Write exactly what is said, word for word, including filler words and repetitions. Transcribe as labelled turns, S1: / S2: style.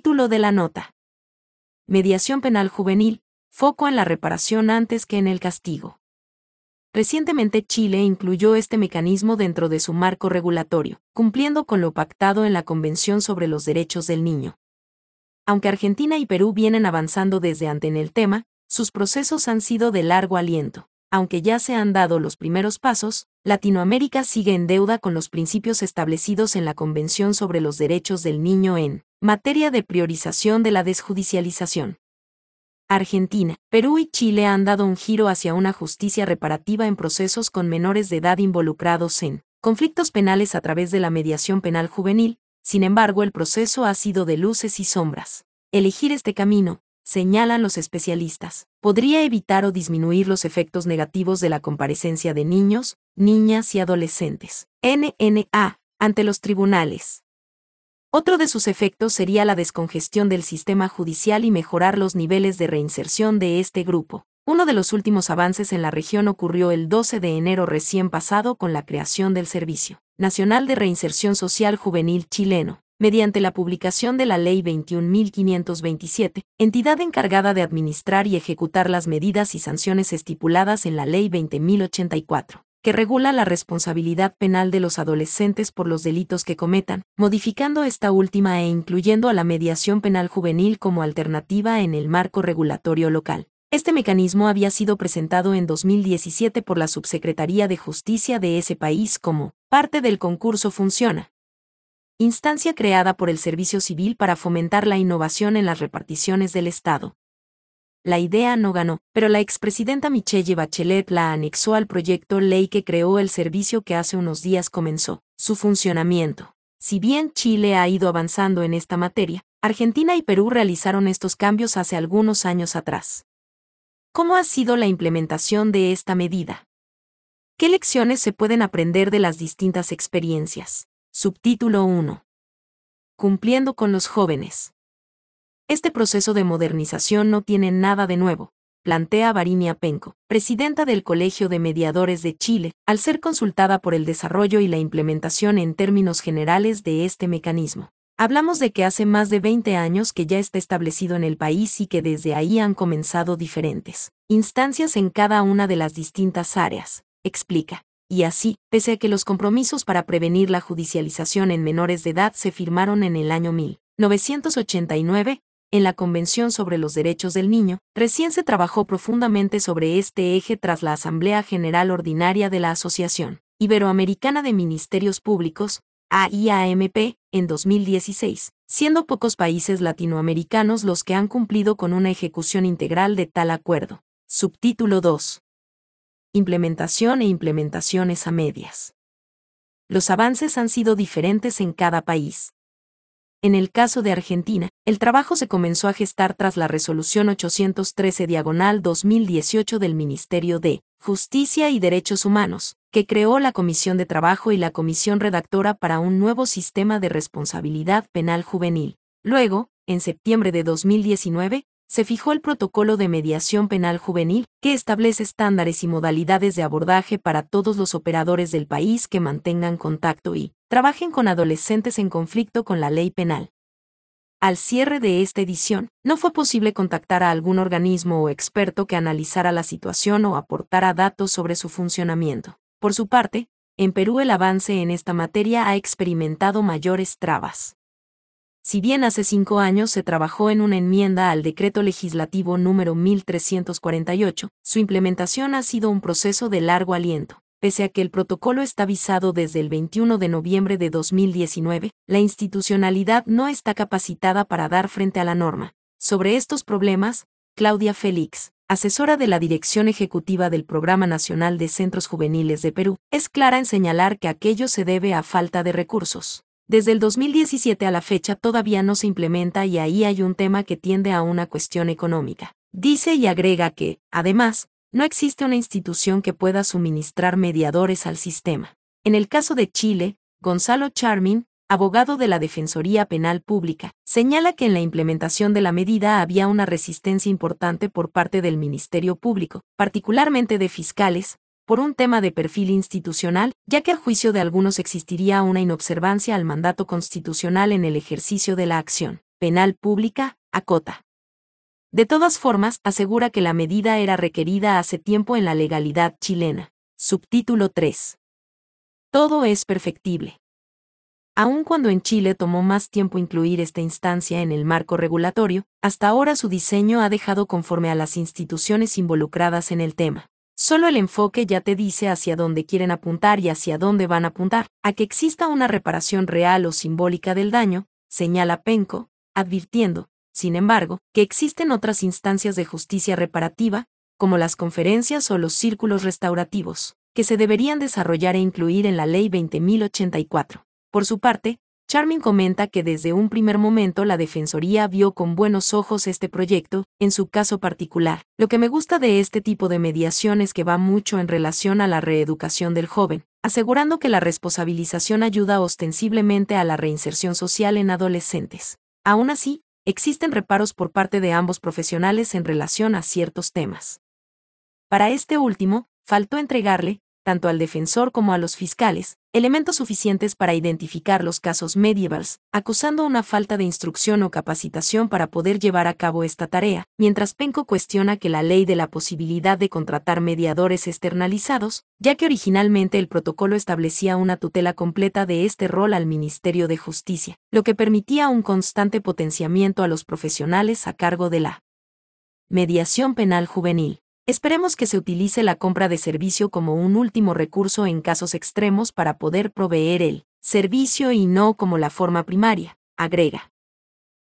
S1: Título de la nota. Mediación penal juvenil, foco en la reparación antes que en el castigo. Recientemente Chile incluyó este mecanismo dentro de su marco regulatorio, cumpliendo con lo pactado en la Convención sobre los Derechos del Niño. Aunque Argentina y Perú vienen avanzando desde antes en el tema, sus procesos han sido de largo aliento. Aunque ya se han dado los primeros pasos, Latinoamérica sigue en deuda con los principios establecidos en la Convención sobre los Derechos del Niño en materia de priorización de la desjudicialización. Argentina, Perú y Chile han dado un giro hacia una justicia reparativa en procesos con menores de edad involucrados en conflictos penales a través de la mediación penal juvenil. Sin embargo, el proceso ha sido de luces y sombras. Elegir este camino, señalan los especialistas, podría evitar o disminuir los efectos negativos de la comparecencia de niños, niñas y adolescentes, N N A, ante los tribunales. Otro de sus efectos sería la descongestión del sistema judicial y mejorar los niveles de reinserción de este grupo. Uno de los últimos avances en la región ocurrió el doce de enero recién pasado con la creación del Servicio Nacional de Reinserción Social Juvenil chileno, mediante la publicación de la Ley veintiún mil quinientos veintisiete, entidad encargada de administrar y ejecutar las medidas y sanciones estipuladas en la Ley veinte mil ochenta y cuatro, que regula la responsabilidad penal de los adolescentes por los delitos que cometan, modificando esta última e incluyendo a la mediación penal juvenil como alternativa en el marco regulatorio local. Este mecanismo había sido presentado en dos mil diecisiete por la Subsecretaría de Justicia de ese país como parte del concurso Funciona, instancia creada por el Servicio Civil para fomentar la innovación en las reparticiones del Estado. La idea no ganó, pero la expresidenta Michelle Bachelet la anexó al proyecto ley que creó el servicio que hace unos días comenzó su funcionamiento. Si bien Chile ha ido avanzando en esta materia, Argentina y Perú realizaron estos cambios hace algunos años atrás. ¿Cómo ha sido la implementación de esta medida? ¿Qué lecciones se pueden aprender de las distintas experiencias? Subtítulo uno. Cumpliendo con los jóvenes. Este proceso de modernización no tiene nada de nuevo, plantea Varinia Penco, presidenta del Colegio de Mediadores de Chile, al ser consultada por el desarrollo y la implementación en términos generales de este mecanismo. Hablamos de que hace más de veinte años que ya está establecido en el país y que desde ahí han comenzado diferentes instancias en cada una de las distintas áreas, explica. Y así, pese a que los compromisos para prevenir la judicialización en menores de edad se firmaron en el año mil novecientos ochenta y nueve, en la Convención sobre los Derechos del Niño, recién se trabajó profundamente sobre este eje tras la Asamblea General Ordinaria de la Asociación Iberoamericana de Ministerios Públicos, A I A M P, en dos mil dieciséis, siendo pocos países latinoamericanos los que han cumplido con una ejecución integral de tal acuerdo. Subtítulo dos. Implementación e implementaciones a medias. Los avances han sido diferentes en cada país. En el caso de Argentina, el trabajo se comenzó a gestar tras la Resolución ochocientos trece diagonal dos mil dieciocho del Ministerio de Justicia y Derechos Humanos, que creó la Comisión de Trabajo y la Comisión Redactora para un nuevo sistema de responsabilidad penal juvenil. Luego, en septiembre de dos mil diecinueve, se fijó el Protocolo de Mediación Penal Juvenil, que establece estándares y modalidades de abordaje para todos los operadores del país que mantengan contacto y trabajen con adolescentes en conflicto con la ley penal. Al cierre de esta edición, no fue posible contactar a algún organismo o experto que analizara la situación o aportara datos sobre su funcionamiento. Por su parte, en Perú el avance en esta materia ha experimentado mayores trabas. Si bien hace cinco años se trabajó en una enmienda al Decreto Legislativo número mil trescientos cuarenta y ocho, su implementación ha sido un proceso de largo aliento. Pese a que el protocolo está visado desde el veintiuno de noviembre de dos mil diecinueve, la institucionalidad no está capacitada para dar frente a la norma. Sobre estos problemas, Claudia Félix, asesora de la Dirección Ejecutiva del Programa Nacional de Centros Juveniles de Perú, es clara en señalar que aquello se debe a falta de recursos. Desde el dos mil diecisiete a la fecha todavía no se implementa y ahí hay un tema que tiende a una cuestión económica. Dice y agrega que, además, no existe una institución que pueda suministrar mediadores al sistema. En el caso de Chile, Gonzalo Charmin, abogado de la Defensoría Penal Pública, señala que en la implementación de la medida había una resistencia importante por parte del Ministerio Público, particularmente de fiscales, por un tema de perfil institucional, ya que a juicio de algunos existiría una inobservancia al mandato constitucional en el ejercicio de la acción. Penal Pública, acota. De todas formas, asegura que la medida era requerida hace tiempo en la legalidad chilena. Subtítulo tres. Todo es perfectible. Aun cuando en Chile tomó más tiempo incluir esta instancia en el marco regulatorio, hasta ahora su diseño ha dejado conforme a las instituciones involucradas en el tema. Solo el enfoque ya te dice hacia dónde quieren apuntar y hacia dónde van a apuntar, a que exista una reparación real o simbólica del daño, señala Penco, advirtiendo, sin embargo, que existen otras instancias de justicia reparativa, como las conferencias o los círculos restaurativos, que se deberían desarrollar e incluir en la Ley veinte mil ochenta y cuatro. Por su parte, Charmin comenta que desde un primer momento la Defensoría vio con buenos ojos este proyecto, en su caso particular. Lo que me gusta de este tipo de mediación es que va mucho en relación a la reeducación del joven, asegurando que la responsabilización ayuda ostensiblemente a la reinserción social en adolescentes. Aún así, existen reparos por parte de ambos profesionales en relación a ciertos temas. Para este último, faltó entregarle, tanto al defensor como a los fiscales, elementos suficientes para identificar los casos medievals, acusando una falta de instrucción o capacitación para poder llevar a cabo esta tarea, mientras Penco cuestiona que la ley de la posibilidad de contratar mediadores externalizados, ya que originalmente el protocolo establecía una tutela completa de este rol al Ministerio de Justicia, lo que permitía un constante potenciamiento a los profesionales a cargo de la mediación penal juvenil. Esperemos que se utilice la compra de servicio como un último recurso en casos extremos para poder proveer el servicio y no como la forma primaria, agrega.